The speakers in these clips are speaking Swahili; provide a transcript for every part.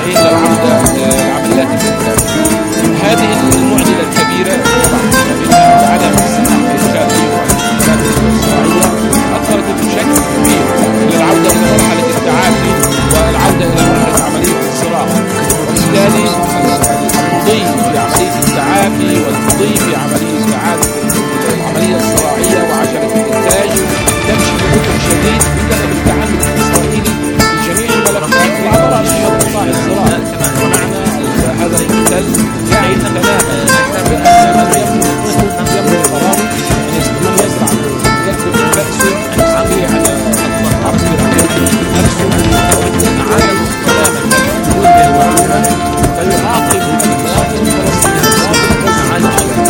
المستمعين للعودة للعمليات الإنتاجية. هذه المعضلة الكبيرة طبعا عدم السماح بالإنتاجية والعمليات الزراعية أثرت بشكل كبير للعودة إلى مرحلة التعافي والعودة إلى مرحلة عملية الزراعة، وبالتالي المضي في عملية التعافي والمضي في عملية إعادة العملية الزراعية وعجلة الإنتاج تمشي ببطء شديد بسبب التعنت الإسرائيلي في جميع الملفات وعلى رأسها قطاع الزراعة. ومعنى هذا المثال يعني تماما بأن من يملك القرار أن يزرع يأكل بأسه يستطيع على عرض نفسه عالم تماما فيعاقب المواطن الفلسطيني على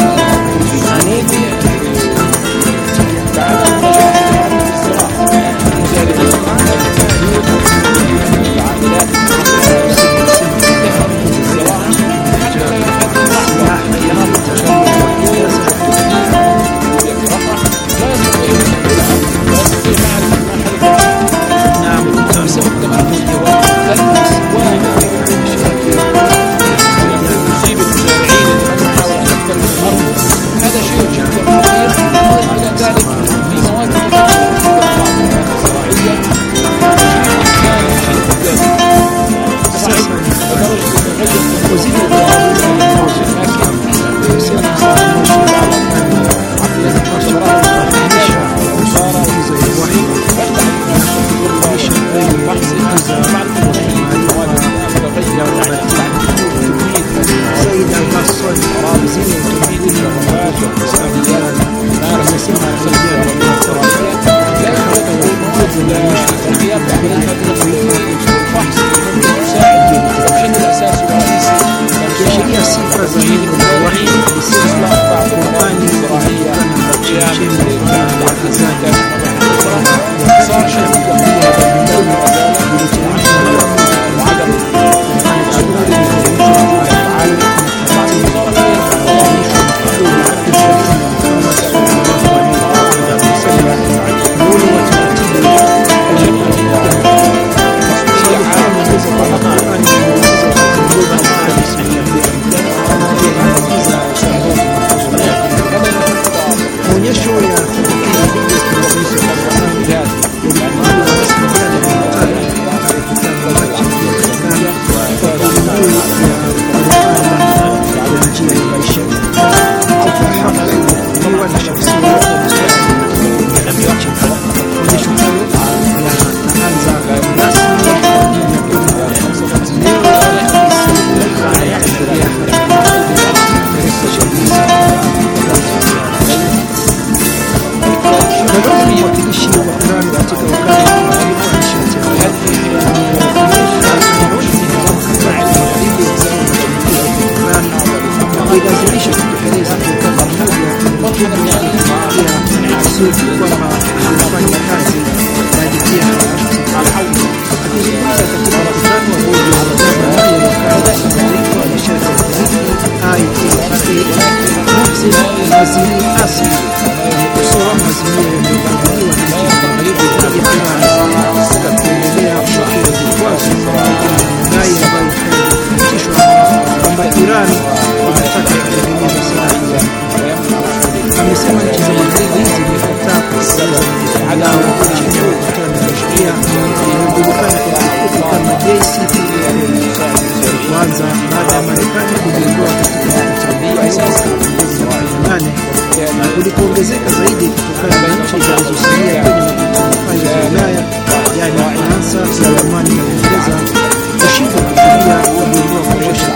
kuongezeka zaidi kutokana na nchi zilizosalia kwenye mataifa ya Ulaya, yani Ufaransa, Ujerumani na Uingereza kushindwa kufikia kugundua kuosha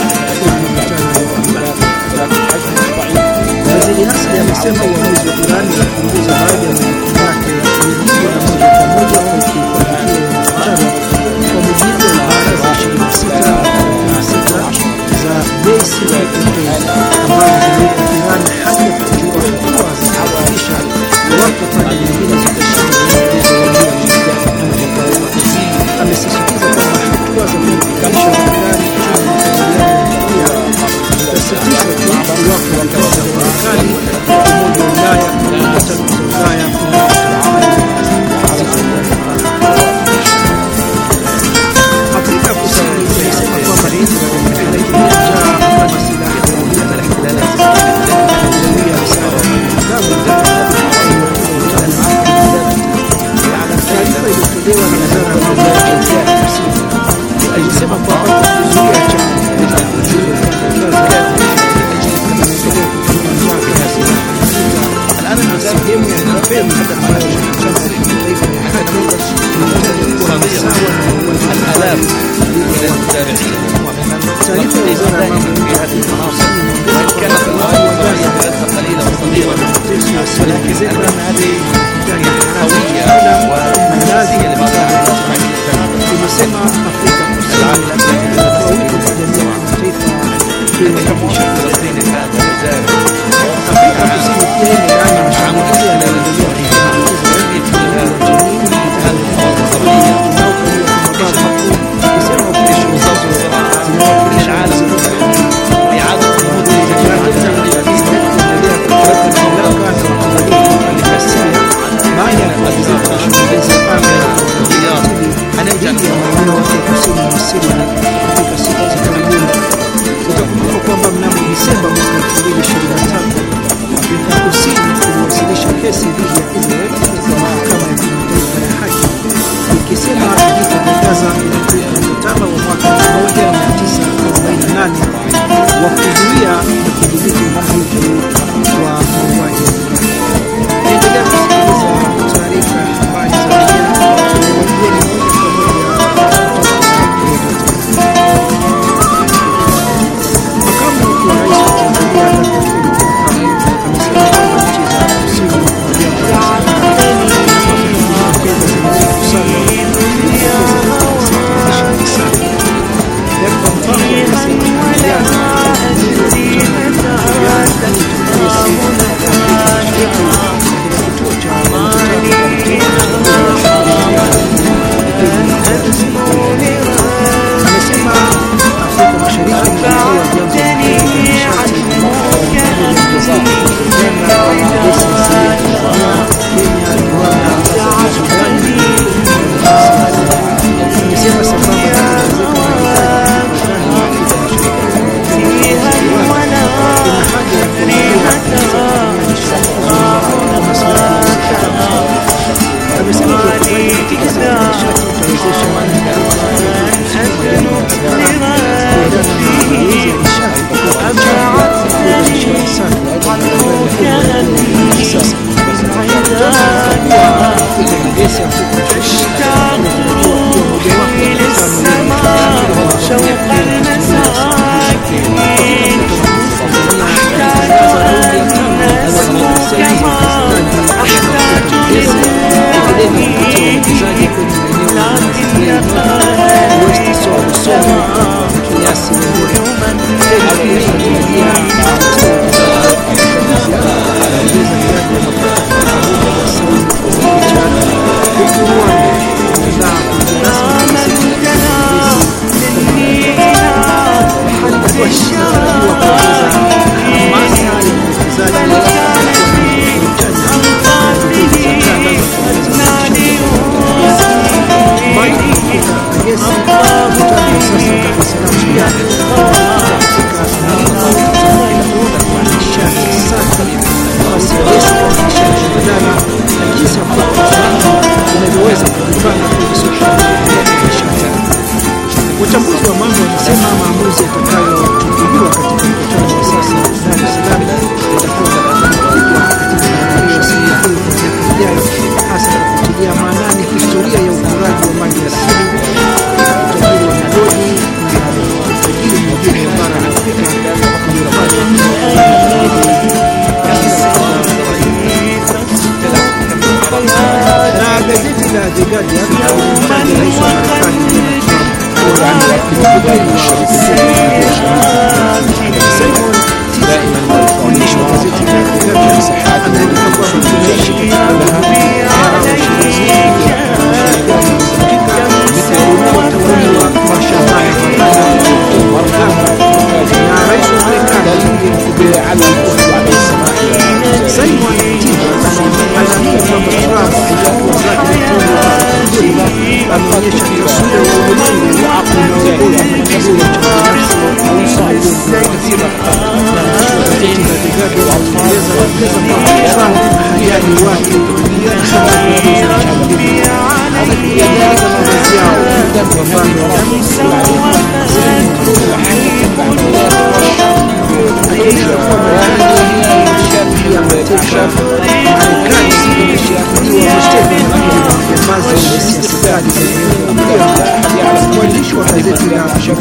Waziri Nasri amesema uamuzi wa Iran wa kupunguza baadhi ya majukumu yake ulijibu na moja kwa moja kwa ukiukaji wa mapatano kwa mujibu wa ibara za 26 za JCPOA ambazo zinaweka Iran hadi kuchukua hatua za kuhakikisha iwapo pande nyingine zitashindwa kutekeleza wajibu wa amesisitiza kwamba hatua za kuhakikisha Iran zitasitishwa tu iwapo wataweza Marekani, Umoja wa Ulaya na hata Ulaya Afrika Kusini imesema amesema kwamba kuzuia chama kuweza kuzuia sehemu ya kampeni ambayo chama cha kitaifa ya haki inakuwa sawa na الآلاف من المتابعين taarifa ya wizara ya mambo ya ndani وإن كانت الأمور قليلة وصغيرة ولكن أن هذه قوية ومناسية لمصالح imesema Afrika Kusini tofauti kwa jamii ya kimataifa يشكل الصين هذا وزارة Afrika Kusini pia imeana mashambulizi yanayoendelea Utakumbuka kwamba mnamo Disemba mwaka 2023 Afrika Kusini iliwasilisha kesi dhidi ya Israel katika mahakama ya kimataifa ya haki ikisema vita vya Gaza vinakiuka mkataba wa mwaka 1948 wa kuzuia na kudhibiti uhalifu wa mauaji. Endelea kusikiliza taarifa ya habari za dunia inayowajia moja kwa moja Makamu wa rais wa Tanzania Dr. Philip Mpango amesema kwamba nchi za kusini mwa jangwa la fedha zinazokusanywa Dr. Mpango amesema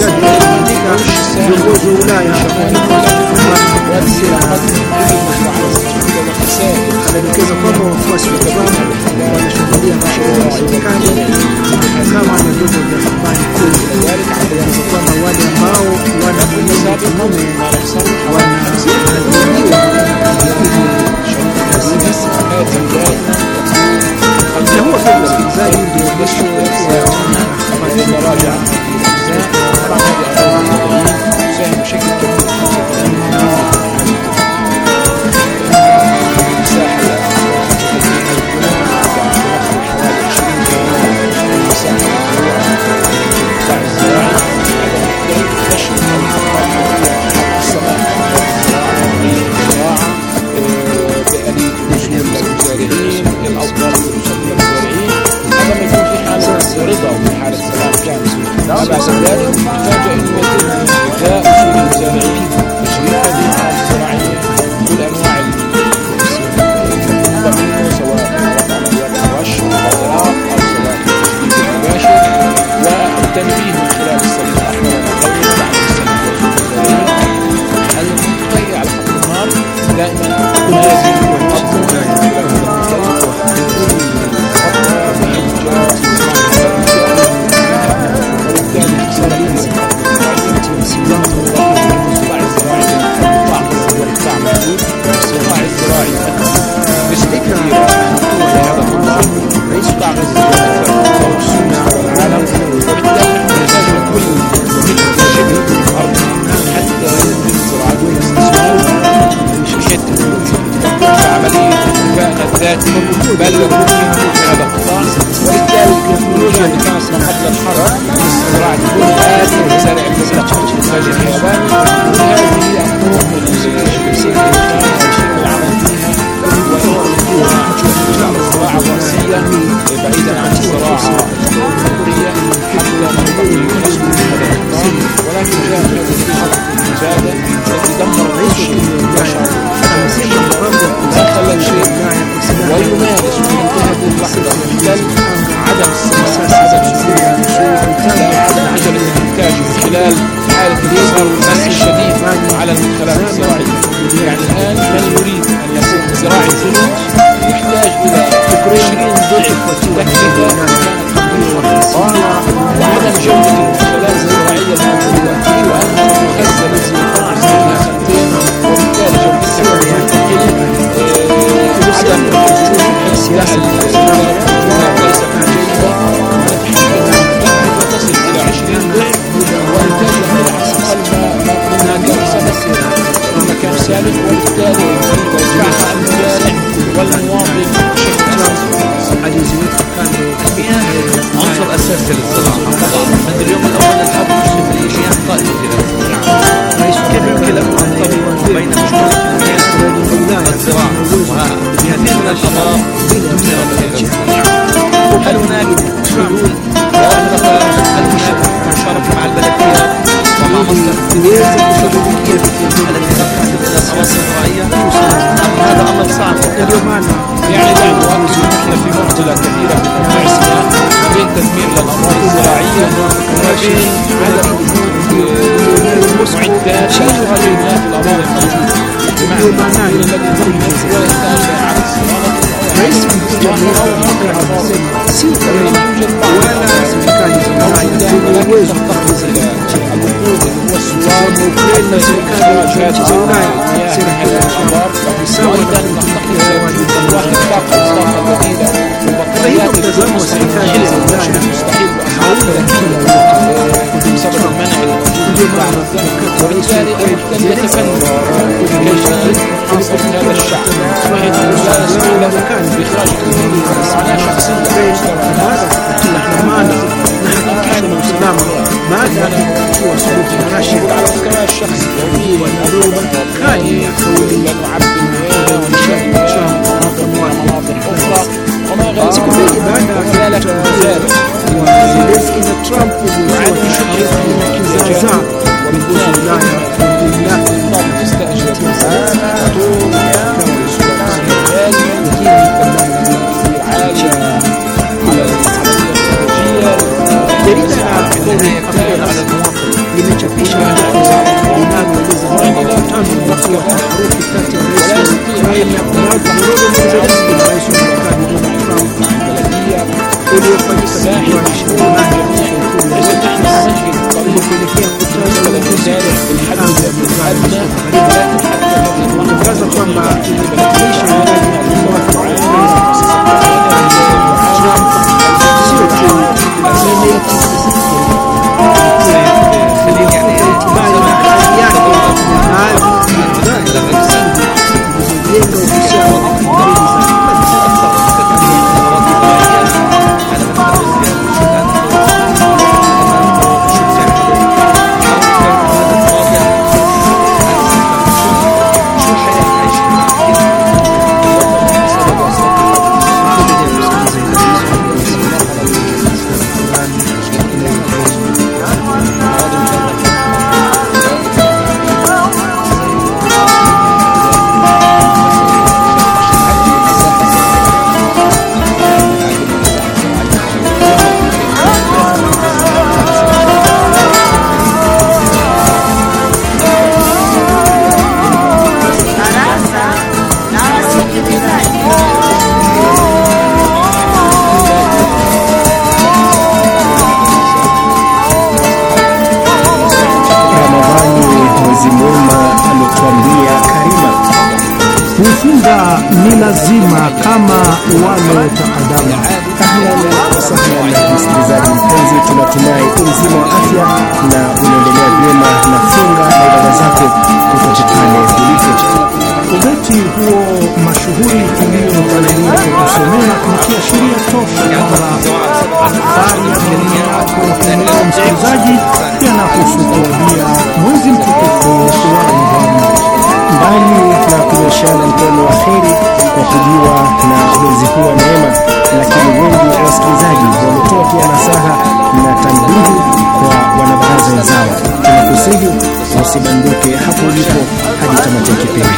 katika viongozi wa Ulaya anadokeza kwamba wafuasi wa Trump wanashuhudia mashirika ya serikali kama na vyombo vya habari kuu, anadokeza kwamba wale ambao wana mwenendo kinyume wanaadhibiwa na huo pia msikilizaji ndio mwisho wa habari. بل يكون في هذا القطاع، وبالتالي التكنولوجيا اللي كانت قبل الحرب زراعة البلدات ومزارع المستقبل الإنتاج الحيواني، هذه الطرق العمل فيها وتجعل الزراعة الرئيسية بعيدا عن الزراعة الحقيقية حتى نقدر نسكن في هذا القطاع، ولكن جاءت هذه الحرب المزايدة التي دمرت كل شيء البشر لا خلت شيء ويمارس في هذه اللحظة محتل عدم السماح عدم عجلة الإنتاج من خلال حالة الإصرار والمنع الشديد على المدخلات الزراعية. يعني الآن من يريد أن يصير زراعي زينوت يحتاج إلى 20 ضعف تكلفة وعدم جودة المدخلات الزراعية الموجودة وأنها تخزن الزراعة سنة سنتين، وبالتالي جودتها تقل. عدم السلاح ليس جيدة، التكلفة تصل إلى 20 ضعف، وإنتاجها أقل ما كان سابق، وبالتالي يدفعها المزارع والمواطن بشكل أساسي. عنصر أساسي للزراعة. عند اليوم الأول الأب يشرف الأشياء قائمة كيف يمكن أن ننطبق بين مشكلة الزراعة وهذه من القضاء هل هناك حلول واضحة؟ هل هناك مشاركة مع البلديات ومع مصر التي تقترب إلى الأراضي الزراعية؟ هذا أمر صعب. يعني لا نؤكد نحن في معضلة كبيرة في موضوع السلاح ما بين تدمير للأراضي الزراعية وما بين عدم وجود معدات لهذه الأراضي الموجودة، بمعنى الذي تم وإنتاج عن الصيانة وبالتالي المحتل يتفنن كيفية حصر هذا الشعب بحيث لا يسمح له بإخراج على شخصية ماذا هو سلوك الراشد على مستوى الشخص والعلوم كان يحول يعبد المياه ونشاهد مناطق أخرى وما غير ذلك المزارع وزيلينسكي na Trump kizaazaa viongozi wa Ulaya تستأجر جريدة على المواطن watangaza kwamba ilibadilisha sio tu kufunga ni lazima kama wale takadama. Ahlan msikilizaji mpenzi, tunatumai uzima wa afya na unaendelea vyema na funga na ibada zako popote pale ulipo. Ubeti huo mashuhuri uliotangulia kusomea ni kiashiria tosha kwamba athari ya dunia yako kwa msikilizaji yanahusu kurudia mwezi mtukufu wa Ramadhani. Mbali na kunyeshana mkono wa kheri kwa kujua na mwezi huu wa neema, lakini wengi wa wasikilizaji wametoa pia nasaha na tanbihi kwa wanabaraza wenzao. Tunakusihi usibanduke hapo ulipo hadi tamati ya kipindi.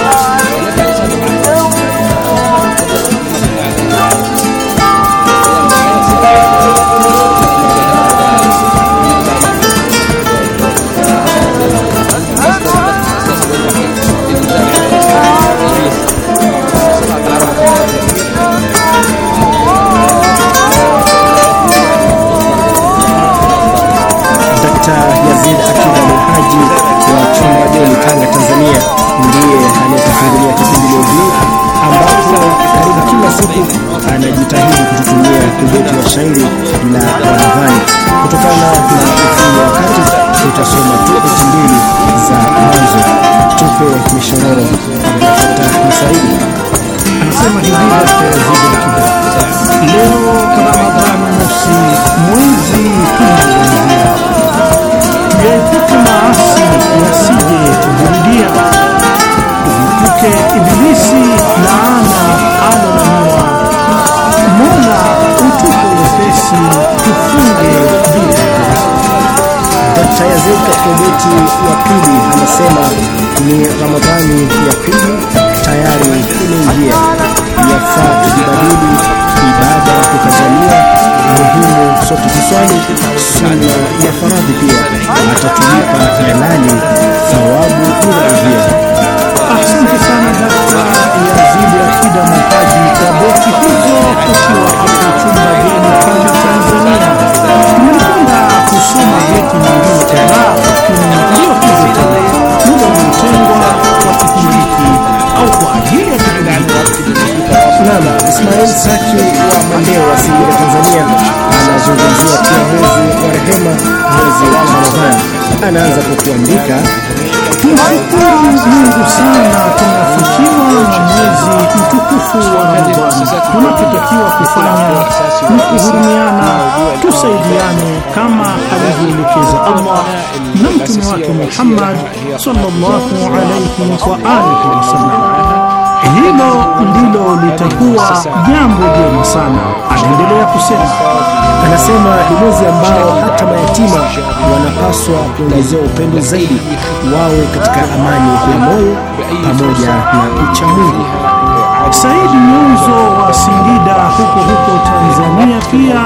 Yazid Akida Mhaji wa Chumbageni, Tanga, Tanzania ndiye anayetufungulia kipindi leo hii, ambapo karibu kila siku anajitahidi kututumia ubeti wa shairi la Ramadhani. Kutokana na ufinyu wa wakati, tutasoma tu beti mbili za mwanzo. Tupe mishororo Abdul Fattah Musaidi. Anasema hivi Yazid Akida: leo Ramadhani mosi, mwezi tunaanzia, tuepuke maasi yasije kujirudia, tuepuke ibilisi laana alolaniwa, Mola utupe wepesi tufunge bila. Dr. Yazid katika ubeti wa pili anasema ni Ramadhani ya pili tayari imeingia, yafaa tujibadili ibada tukajalia, muhimu sote tuswali sunna ya faradhi, pia atatulipa halali thawabu iraidhia. Asante sana Dr. Yazid Akida Mhaji kwa beti hizo ukiwa hapo Chumbageni, Tanga, Tanzania. Nilipenda kusoma beti nyingine kadhaa, lakini ndio hizo tena. Muda umetengwa kwa kipindi hiki au kwa ajili ya kipindi Nana Ismail Saki wa Mandeo wa Singida, Tanzania anazungumzia pia mwezi wa rehema, mwezi wa Ramadhani. Anaanza kwa kuandika: tunashukuru Mungu sana tunafikiwa na mwezi mtukufu wa Ramadhani. Tunachotakiwa kufanya ni kuhurumiana, tusaidiane kama alivyoelekeza Allah na mtume wake Muhammad sallallahu alayhi wa alihi wasallam. Hilo ndilo litakuwa jambo jema sana. Anaendelea kusema, anasema ni mwezi ambao hata mayatima wanapaswa kuongezewa upendo zaidi, wawe katika amani ya moyo pamoja na uchamungu. Saidi Nyuzo wa Singida huko Tanzania pia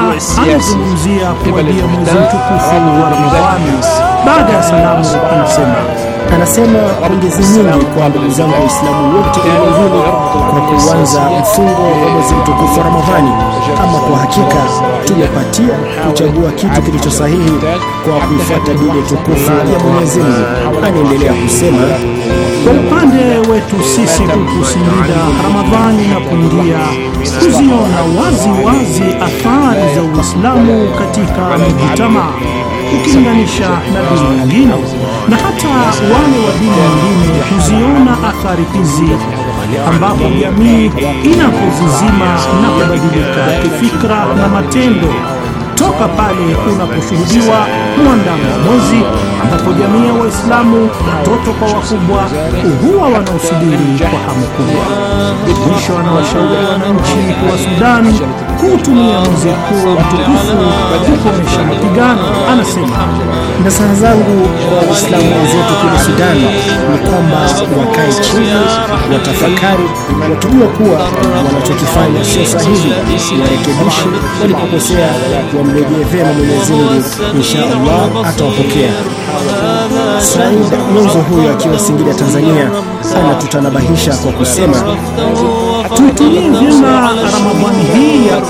anazungumzia kuwadia mwezi mtukufu wa Ramadhani. Baada ya salamu anasema, Anasema pongezi nyingi kwa ndugu zangu Waislamu wote ulimwenguni kwa kuanza mfungo wa mwezi mtukufu wa Ramadhani. Ama kwa hakika tumepatia kuchagua kitu kilicho sahihi kwa kuifuata dini tukufu ya Mwenyezi Mungu. Anaendelea kusema, kwa upande wetu sisi huku Singida, Ramadhani na kuingia kuziona wazi wazi athari za Uislamu katika mujtamaa ukilinganisha na dini nyingine, na hata wale wa dini nyingine huziona athari hizi ambapo jamii inapozizima na kubadilika kifikra na matendo toka pale unaposhuhudiwa mwandamo wa mwezi, ambapo jamii ya Waislamu, watoto kwa wakubwa, huwa wanaosubiri kwa hamu kubwa. Mwisho anawashauri wananchi wa Sudan kutumia mwezi huu mtukufu kukomesha mapigano. Anasema, nasaha zangu kwa Waislamu wenzetu kule Sudan ni kwamba wakae chini, watafakari, watujua kuwa wanachokifanya sio sahihi, warekebishe, walipokosea wamrejee vyema Mwenyezi Mungu, insha Allah atawapokea. Said Mwanzo huyo akiwa Singida, Tanzania, anatutanabahisha kwa kusema, tuitumie vyema Ramadhani hii ya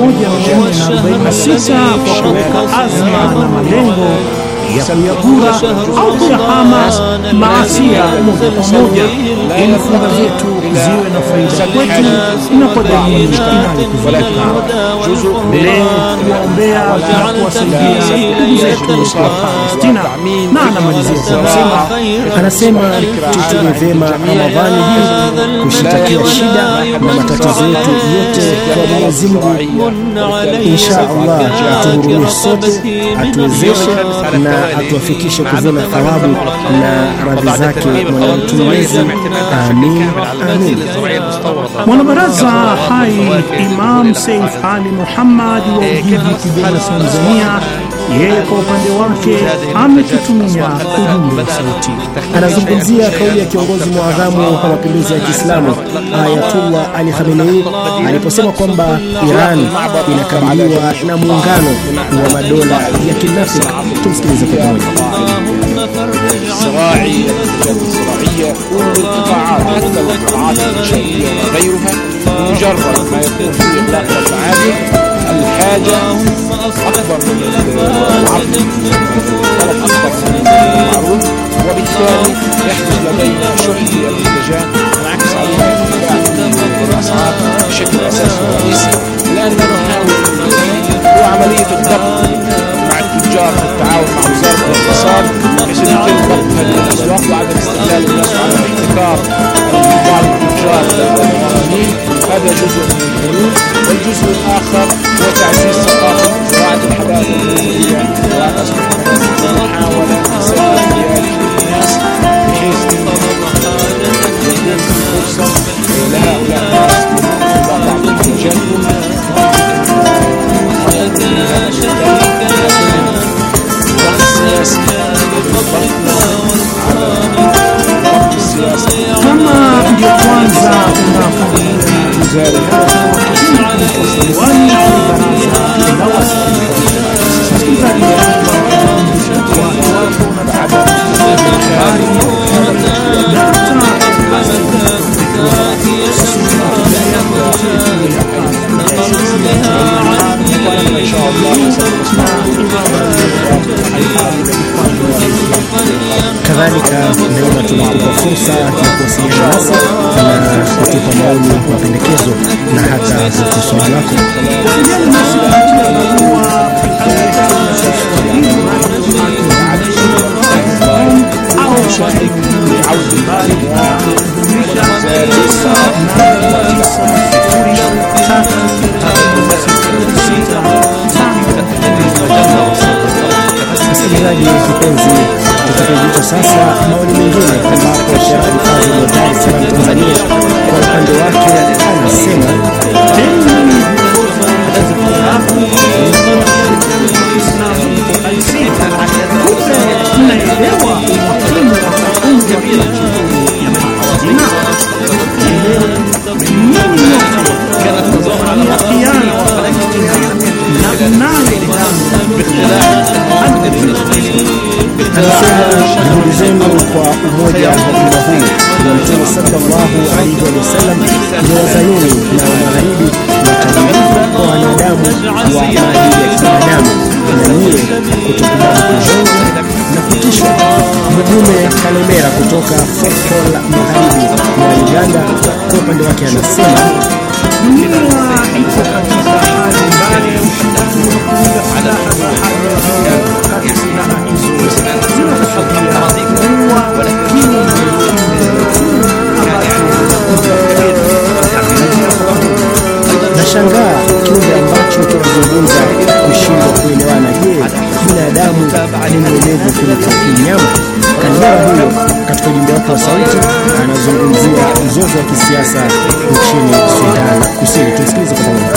1446 kwa kuweka azma na malengo ya kuyagura au kuyahama maasia moja kwa moja, ili funga zetu ziwe na faida kwetu na kwa jamii inayotuzunguka. Leo kuwaombea na kuwasaidia ndugu zetu wa Palestina. Na anamalizia kwa kusema, anasema tutumie vyema Ramadhani hii kushitakia shida na matatizo yetu yote kwa Mwenyezi Mungu. Insha Allah atuhurumie sote, atuwezeshe na atuwafikishe kuvuna thawabu na radhi zake Mwenyezi. Amin, amin. Mwanabaraza hai Imam Saif Ali Muhammad wa Ujiji, Kigoma, Tanzania, yeye kwa upande wake ametutumia ujumbe wa sauti. Anazungumzia kauli ya kiongozi muadhamu wa mapinduzi ya Kiislamu Ayatullah Ali Khamenei aliposema kwamba Iran inakabiliwa na muungano wa madola ya kinafiki. Tumsikilize kwa pamoja. الزراعي، التجارة الزراعية، كل القطاعات حتى القطاعات الإنشائية وغيرها، مجرد ما يكون في إطلاق المعادن الحاجة أكبر من العرض، الطلب أكبر من المعروض، وبالتالي يحدث لدينا شح للمنتجات ينعكس عليها ارتفاع الأسعار بشكل أساسي ورئيسي، لأننا نحاول هو عملية الضبط مع التجار والتعاون مع وزارة الاقتصاد بحيث يتم ضبط هذه الأسواق وعدم استغلال الناس وعدم احتكار بعض التجار للمواطنين. هذا جزء من الحلول، والجزء الآخر هو تعزيز ثقافة زراعة الحدائق المنزلية وأن تصبح محاولة لسد احتياج الناس بحيث يكون فرصة لهؤلاء الناس لإنفاق بعض المنتجات kama ndio kwanza kadhalika naona tunakupa fursa ya kuwasiliana nasi na kutupa maoni, mapendekezo na hata ukosoaji wako. Msikilizaji kipenzi, tutakajicho sasa maoni mengine, ambapo Sheikh Al-Fadhil wa Dar es Salaam, Tanzania, kwa upande wake anasema anasema juhudi zenu kwa umoja wa umma huu wa Mtume sallallahu alaihi wasallam ndio wazayuni na magharibi na tajirifu kwa wanadamu wa maadili ya kibinadamu, na nyie kutokubali kujengwa na kutishwa. Mtume Kalemera kutoka Fekol Magharibi ya Uganda kwa upande wake anasema dunia iko katika hali mbaya ya ushindani wa kuunda silaha za hali ya juu. Kati silaha hizo zinashuhudia kuwa lakini nashangaa kiumbe ambacho kinazungumza kushindwa kuelewana. Je, binadamu ni mwelevu kuliko mnyama? Kalemera huyo katika ujumbe wake wa sauti anazungumzia mzozo wa kisiasa nchini Sudan Kusini. Tusikilize kwa pamoja.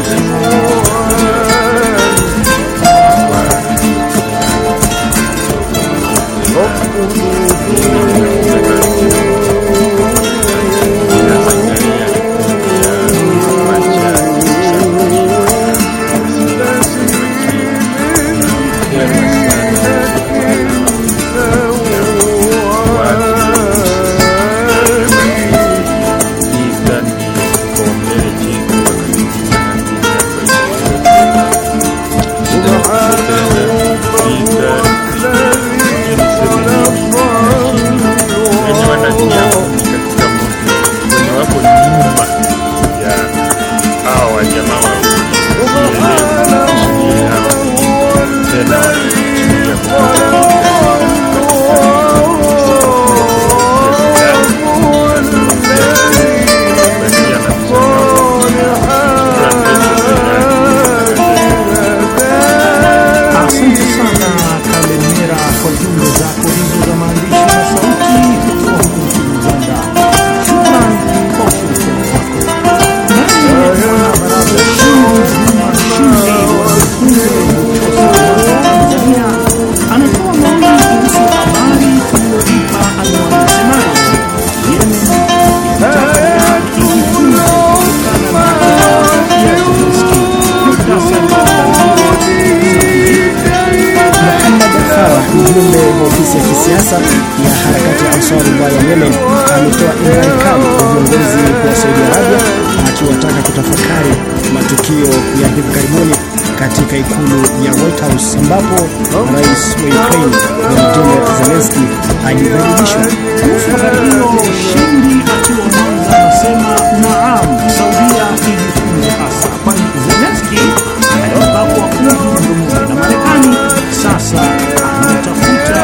Mjumbe wa ofisi ya kisiasa ya harakati ya Ansarullah ya Yemen ametoa indhari kali kwa viongozi wa Saudi Arabia, akiwataka kutafakari matukio ya hivi karibuni katika ikulu ya White House ambapo rais wa Ukraine Volodymyr Zelensky alidhalilishwa. Kuhusu habari hiyo, Shindi akiwa Mwanza anasema naam, Saudia ijifunze hasa, kwani Zelensky aliwapa wakuu pamoja na Marekani, sasa anatafuta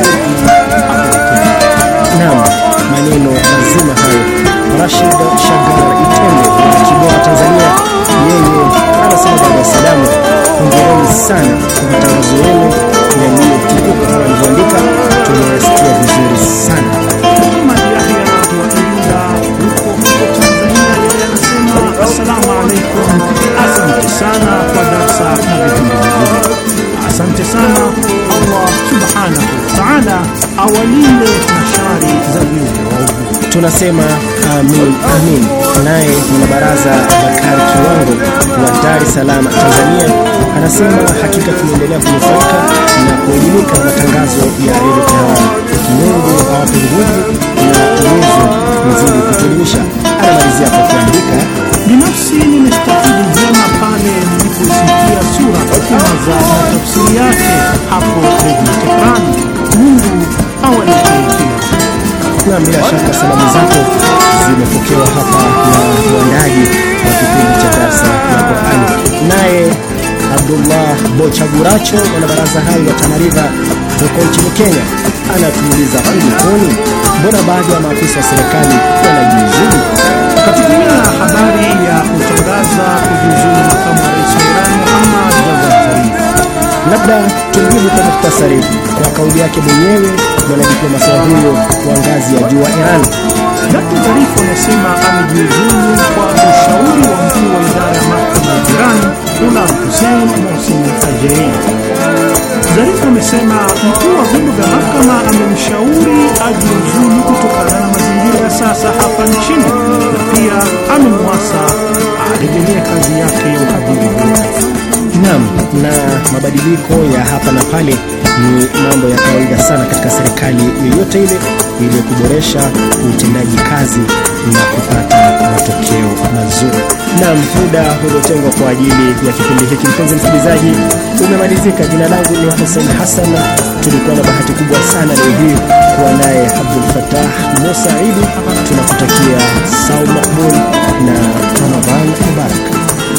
Naam, maneno lazima hayo. Rashid Shagar Itembe wa Kigoma, Tanzania, yeye anasema Dar es Salaam, hongereni sana kwa matangazo yenu yaliyotukuka. Alivyoandika tumesikia vizuri sana. Assalamu alaikum, asante sana kwa darsa na vipindi vizuri. Asante sana. Allah subhanahu wa ta'ala awalinde na shari za viumbe waovu. Tunasema amin amin. Naye mwanabaraza Bakari Kiwango wa Dar es Salaam, Tanzania, anasema hakika tunaendelea kunufaika na kuelimika na matangazo ya Radio Tehran. Mungu awape nguvu na uwezo mzidi kutuelimisha. Anamalizia kwa kuandika, binafsi nimestafidi vyema pale niliposikia sura kumaza na tafsiri yake hapo Radio Tehran. Mungu awalinde kila. na bila shaka salamu zako zimepokewa hapa na mwandaji wa kipindi cha darasa la Qur'an. Naye Abdullah Bochaguracho, mwanabaraza hai wa Tana River huko nchini Kenya, anatuuliza kulikoni, mbona baadhi ya maafisa wa serikali wanajiuzulu? Katika habari ya kutangaza kujiuzulu makamu wa rais wa Iran Muhammad Javad Zarif, labda tumjibu kwa mukhtasari kwa kauli yake mwenyewe mwanadiplomasia huyo wa ngazi ya juu wa Iran. Dkt. Zarif anasema amejiuzulu kwa ushauri wa mkuu wa idara ya mahakama ya Iran Ghulam Hussein Mohsin Ajei. Zarif amesema mkuu wa vyombo vya mahakama amemshauri ajiuzulu kutokana na mazingira ya sasa hapa nchini, na pia amemwasa arejelee kazi yake ya uhadhiri. Naam, na mabadiliko ya hapa na pale ni mambo ya kawaida sana katika serikali yoyote ile ili kuboresha utendaji kazi na kupata matokeo mazuri. Na muda uliotengwa kwa ajili ya kipindi hiki, mpenzi msikilizaji, umemalizika. Jina langu ni Hussein Hassan. Tulikuwa na bahati kubwa sana leo hii kuwa naye Abdul Fattah Musa Idi. Tunakutakia saumu makbul na Ramadhan mubarak.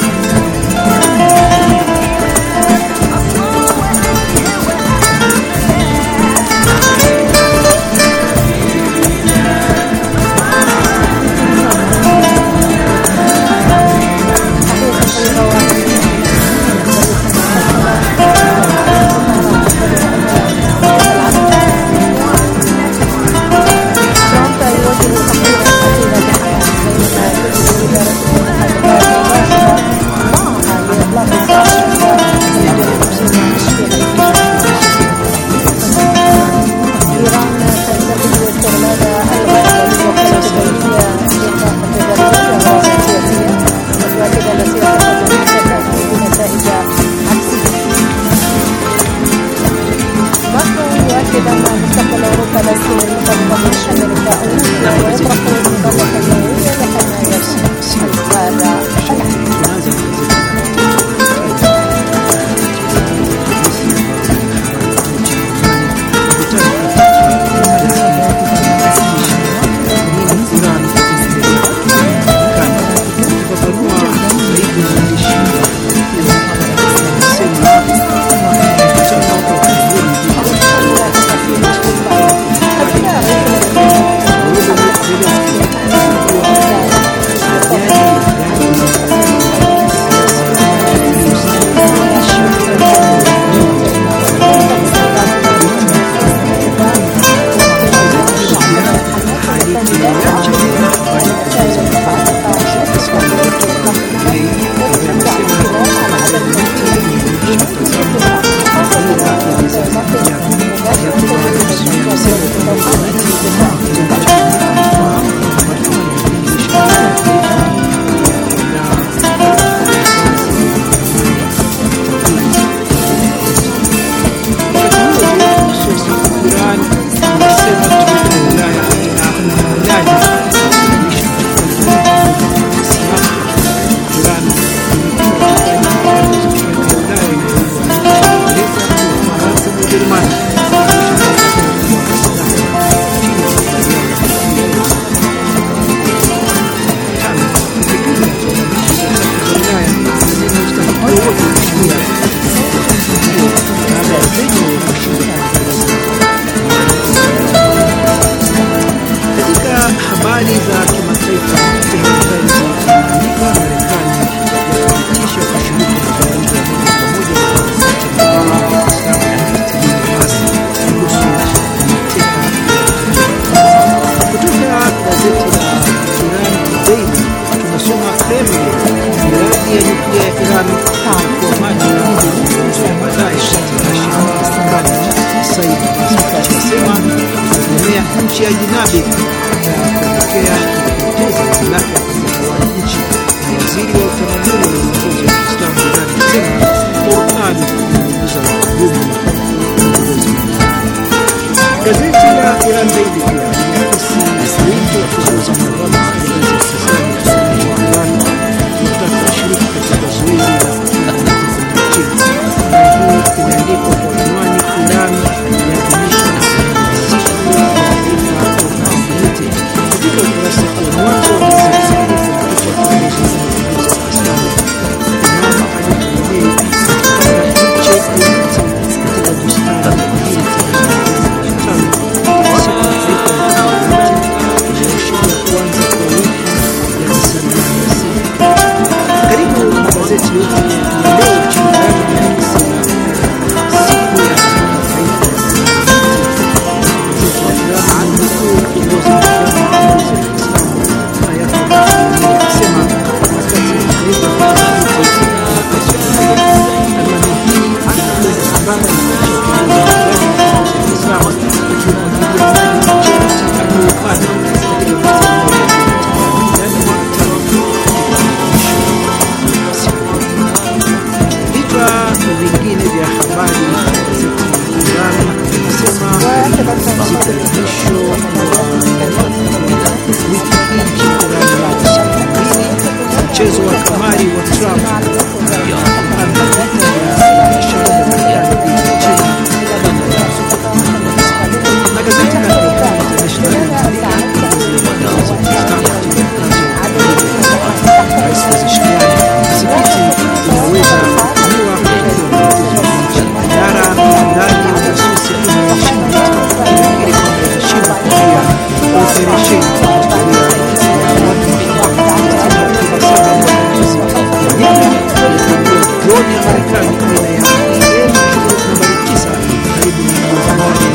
nchi ya jinabi kuelekea kupoteza mamlaka ya nchi. Waziri wa utamaduni na uongozi wa Kiislamu Iran anasema Qur'an inaongoza wahudumu uongozi. Gazeti la Iran Daily pia linakisi wito wa kuzuza mauaji ya viongozi wa Kiislamu wa Iran kutaka kushiriki katika zoezi la kuangamiza nchini. Habari hii imeandikwa kwa anwani Iran yaadhimisha katika ukurasa wa mwanzo wa gazeti kuna picha ya kiongozi wa Kiislamu Imam Ali Khamenei akipanda mche katika bustani ya Madina siku ya Afrika inayoashiria kuanza siku ya mwisho wiki hii nchini Iran ya siku mbili, mchezo wa kamari wa Trump biashara ya Marekani dhidi ya China. Na gazeti la Rais Pezeshkian, msikiti unaweza kutumiwa idara ndani ya ujasusi inayoshinda ili kwamba inashindwa kuzuia operesheni ya droni ya Marekani aina ya nambari 9 karibu na zamani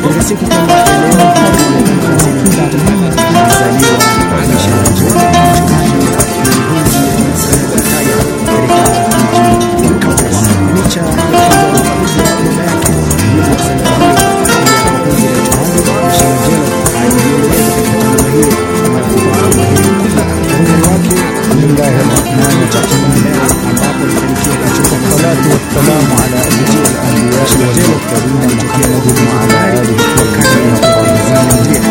Katika siku kama ya leo alizaliwa Michelangelo licha ya baba yake والسلام على أشرف الأنبياء والمرسلين محمد وعلى آله وصحبه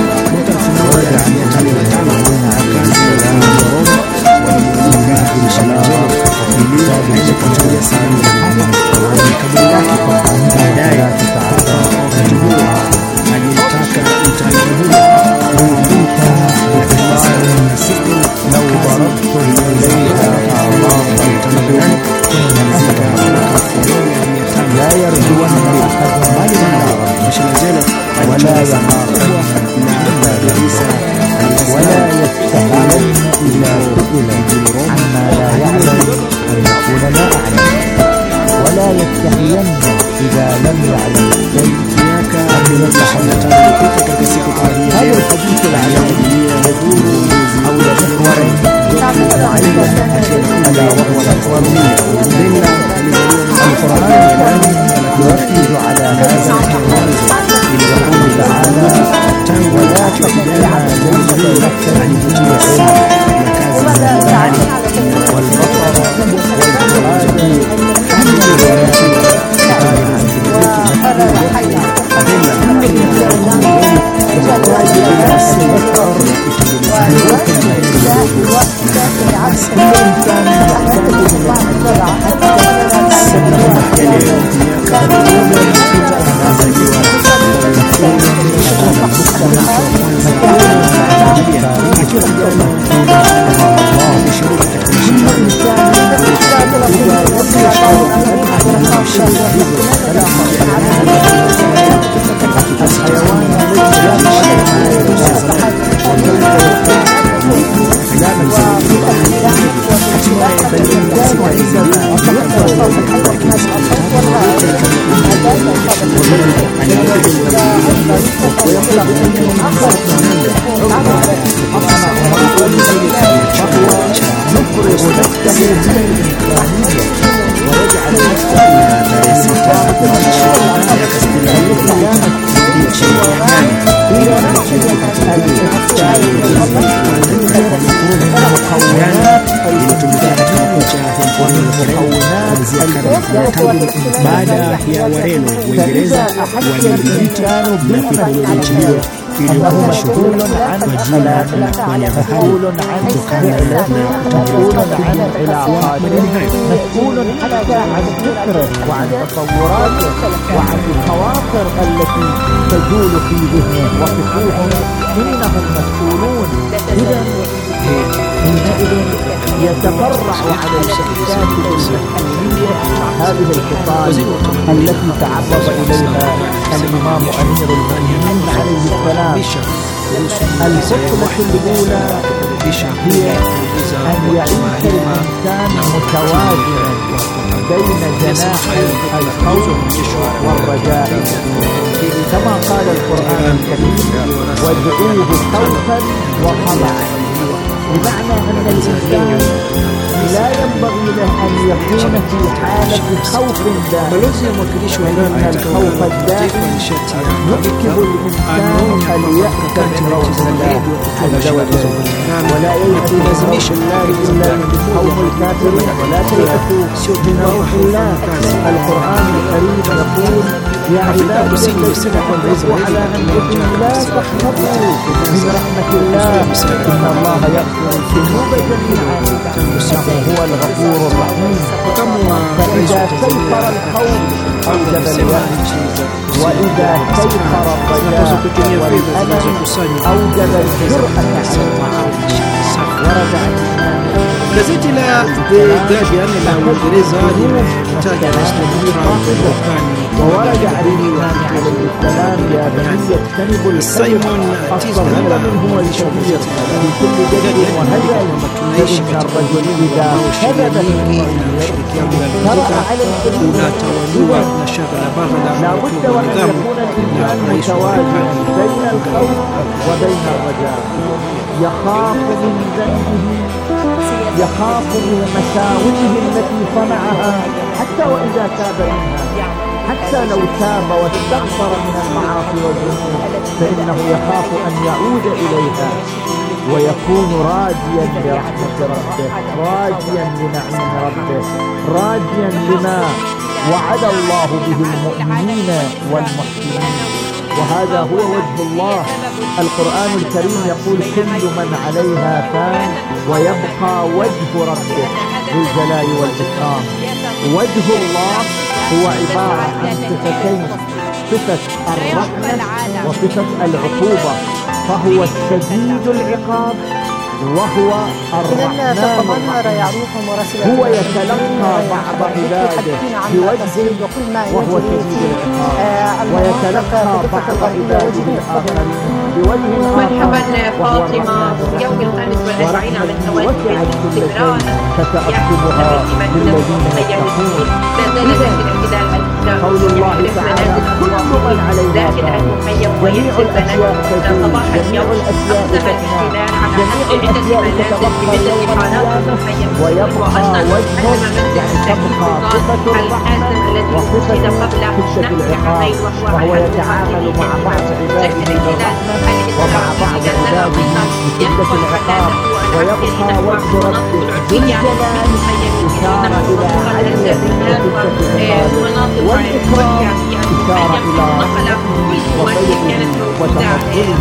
لا يرجون Michelangelo ولا يخافون ولا يستحيون إذا سئل عما لا يعلم أن يقول لا أعلم ولا يستحيون إذا لم يعلم الشيء إياك أن يتحدث هذا الحديث العلمي يدور حول محور ألا وهو الأقوامية القرآن يركز على هذا الحوار ليقول تعالى ولا تقدم للذين عن وجوه السماء والبصر baada ya Wareno Waingereza waliita na kuikoloni nchi hiyo iliyokuwa mashuhuri kwa jina la pwani ya dhahabu kutokana na utajiri wa madini hayo. مسؤول حتى عن فكره وعن تصوراته وعن الخواطر التي تجول في ذهنه وفكوهم إنهم مسؤولون. إذا حينئذ يتفرع على الشخصيات المسيحية هذه الخصال التي تعرض إليها الإمام أمير المؤمنين عليه السلام. الخصلة الأولى هي أن يعيش الإنسان متوازنا بين جناحي الخوف والرجاء كما قال القرآن الكريم وادعوه خوفا وطمعا، بمعنى أن الإنسان لا ينبغي له أن يكون في حالة خوف دائم، فإن الخوف الدائم يركب الإنسان اليأس من روح الله عز وجل، ولا ييأس من روح الله إلا من قوم الكافرين، ولا تيأسوا من روح الله. القرآن الكريم يقول يا عبادي الذين أسرفوا على أنفسهم لا تقنطوا من رحمة الله إن الله يغفر الذنوب جميعا إنه هو الغفور الرحيم. فإذا سيطر الخوف أوجب اليأس، وإذا سيطر الرجاء والألم أوجب الجرأة على المعاصي. ورد عن Gazeti la The Guardian la Uingereza يحتاج أن يستمر بالركان وورد عن الإمام عليه السلام يا بني اجتنبوا سايمون تيزنر منه الشبير في كل جد وهزل فإن الرجل إذا كذب شرع على الكذب لا بد وأن يكون الإنسان متوازنا بين الخوف وبين الرجاء، يخاف من ذنبه، يخاف من مساوئه التي صنعها حتى وإذا تاب منها، حتى لو تاب واستغفر من المعاصي والذنوب فإنه يخاف أن يعود إليها، ويكون راجيا لرحمة ربه، راجيا لنعيم ربه، راجيا لما وعد الله به المؤمنين والمحسنين. وهذا هو وجه الله. القرآن الكريم يقول كل من عليها فان ويبقى وجه ربه ذو الجلال والإكرام. وجه الله هو عبارة عن صفتين، صفة الرحمة وصفة العقوبة، فهو الشديد العقاب وهو الرحمن هو يتلقى بعض عباده بوجه وهو شديد العقاب، ويتلقى بعض عباده الآخرين بوجه مرحبا وهو فاطمة، يوم الخامس والأربعين على التوالي بالاستمرار فتأكدها للذين يتقون. قول الله تعالى كل من عليها فان جميع الأشياء تزول، جميع الأشياء تفنى، جميع الأشياء تتبقى يوم القيامة ويبقى وجه، يعني تبقى صفة الرحمة وصفة شدة العقاب، وهو يتعامل مع بعض عباده بالرحمة ومع بعض عباده بشدة العقاب، ويبقى وجه ربه ذو الجلال إشارة إلى علية وشدة والإكرام إشارة إلى وخيره وتفضله.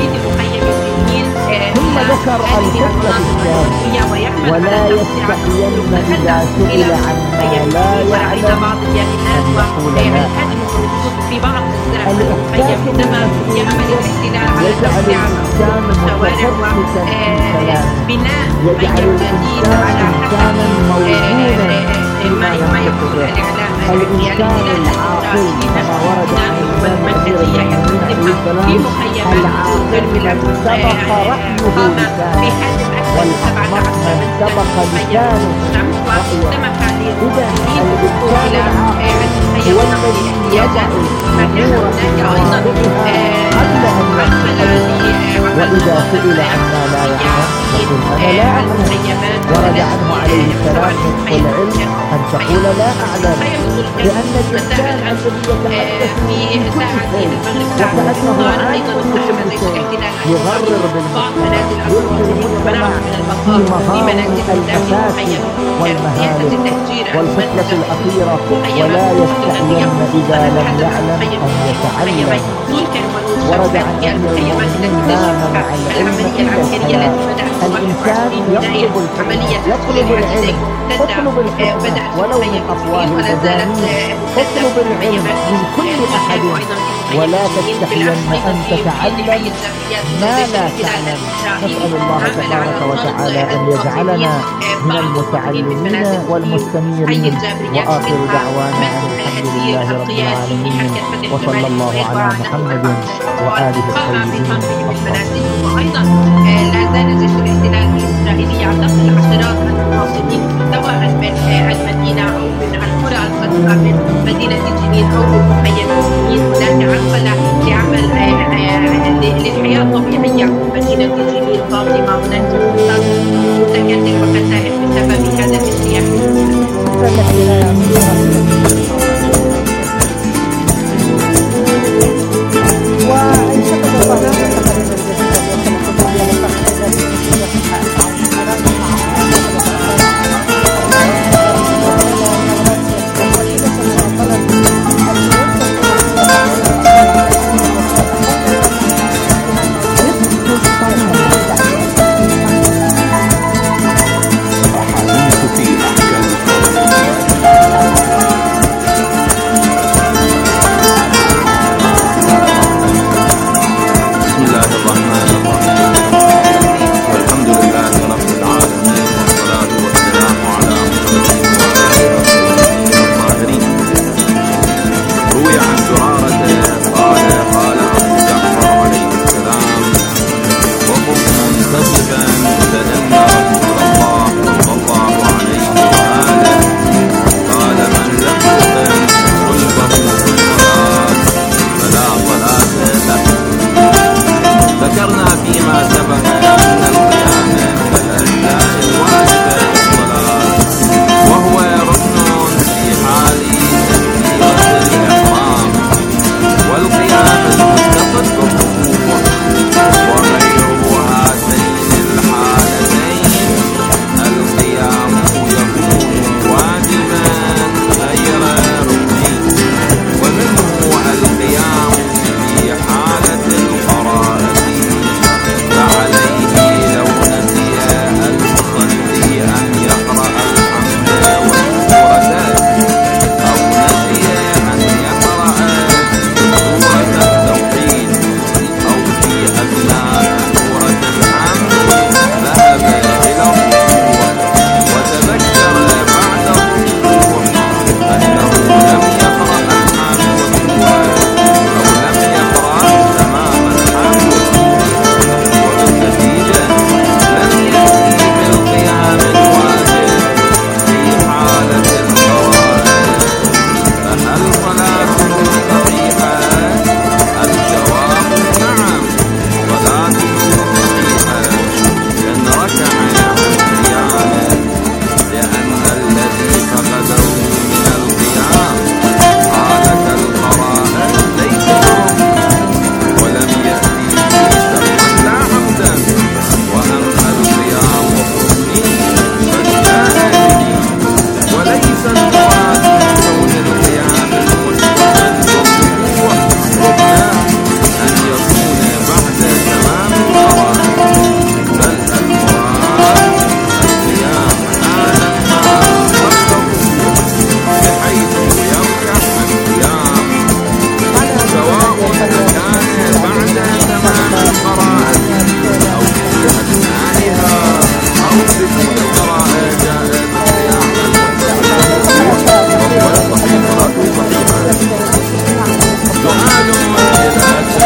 ثم ذكر الحكمة الثانية ولا يستحين إذا سئل عما لا يعلم أن يقول لا أعلم. الإحساس بالنفس يجعل الإنسان متفتتا في كلامه، يجعل الإنسان إنسانا موزونا فيما ينطق به. الإنسان العاقل كما ورد عن الإمام أمير المؤمنين عليه السلام العاقل من سبق رأيه لسانه، والأحمق من سبق لسانه رأيه. إذا الإنسان العاقل هو الذي يضع الأمور في مواضعها قبل أن يسأل، وإذا سئل عما لا يعلم يقول أنا لا أعلم. ورد عنه عليه السلام نصف العلم أن تقول لا أعلم، لأن الإنسان الذي يتحدث في كل شيء وكأنه عالم بكل شيء يغرر بالمجتمع، يلقي المجتمع في مهام المفاسد والمهالك. والفتنة الأخيرة ولا يستحين إذا لم يعلم أن يتعلم. ورد عن أمير المؤمنين نام مع العلم إلى الحياة. الإنسان يطلب العلم، اطلب الحكمة ولو من أفواه المجانين، اطلب العلم من كل أحد، ولا تستحين أن تتعلم ما لا تعلم. نسأل الله تبارك وتعالى أن يجعلنا من المتعلمين والمستنيرين. وآخر دعوانا أن الحمد لله رب العالمين، وصلى الله على محمد وآله الطيبين الطاهرين. وأيضا لا زال جيش الاحتلال الإسرائيلي يعتقل عشرات المواطنين سواء من المدينة أو من القرى الخاصة من مدينة جنين أو من مخيم جنين. هناك عرقلة لعمل للحياة الطبيعية في مدينة جنين فاطمة. هناك اقتصاد متكدر وخسائر بسبب هذا الاجتياح.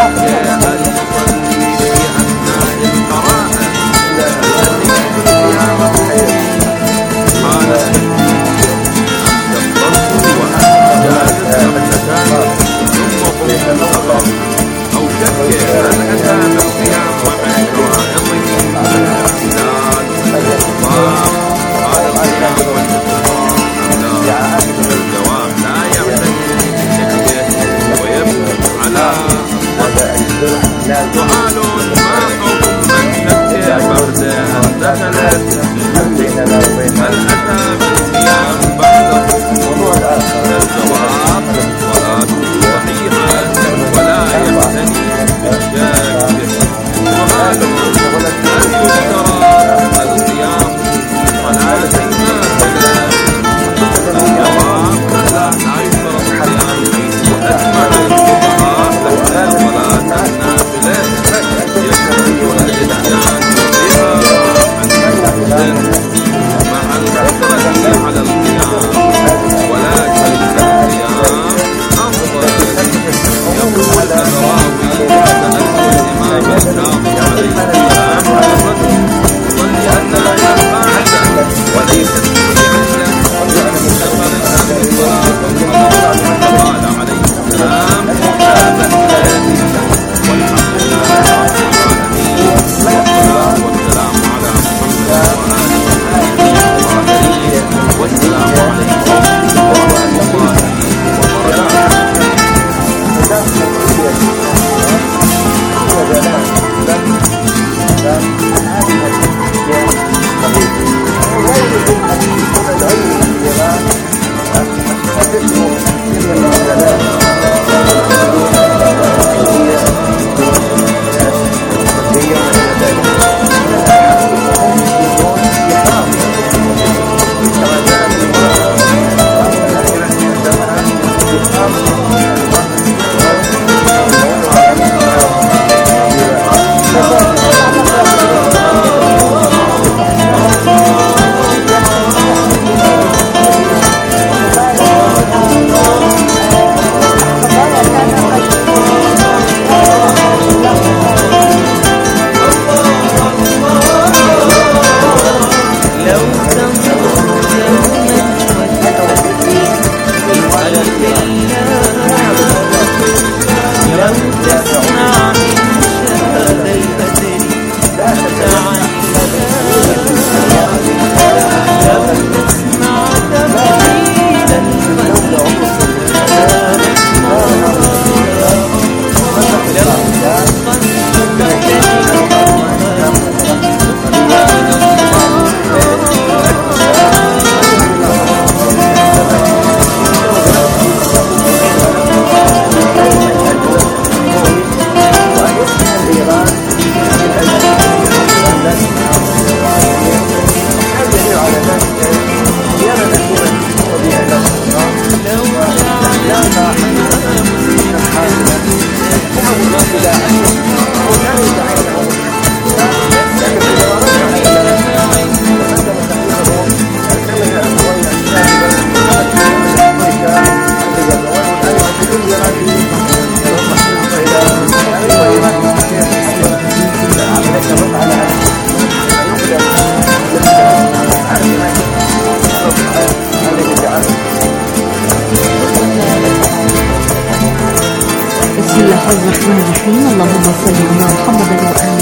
الرحمن الرحيم. اللهم صل على محمد وآل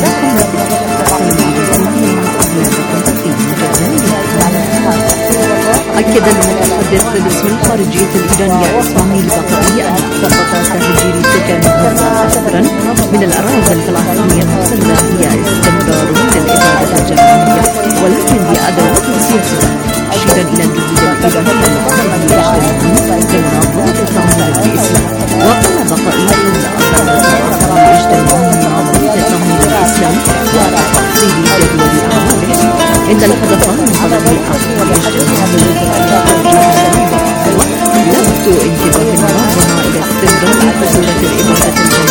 محمد. أكد المتحدث باسم الخارجية الإيرانية إسماعيل بقائي أن خطة تهجير سكان غزة أثرا من الأراضي الفلسطينية المحتلة هي استمرار للإبادة الجماعية ولكن بأدوات سياسية، مشيرا إلى الجهود الإيرانية التي يجتمعون لمناظرة التعمير الإسلام. وقال بقائي إن أثر يجتمعون لمناظرة التعمير الإسلام وتفصيل جدول أعماله. إن الهدف من هذه الأعمال لفت انتباه المنظمة إلى استمرار خطورة الإبادة